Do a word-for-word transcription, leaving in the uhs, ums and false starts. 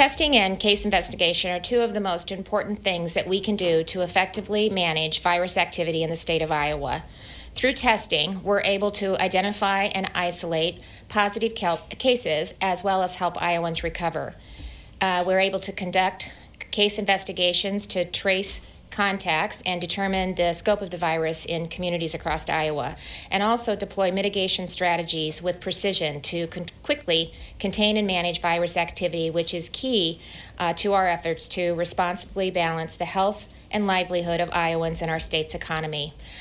Testing and case investigation are two of the most important things that we can do to effectively manage virus activity in the state of Iowa. Through testing, we're able to identify and isolate positive cases as well as help Iowans recover. Uh, we're able to conduct case investigations to trace contacts and determine the scope of the virus in communities across Iowa, and also deploy mitigation strategies with precision to con- quickly contain and manage virus activity, which is key uh, to our efforts to responsibly balance the health and livelihood of Iowans and our state's economy.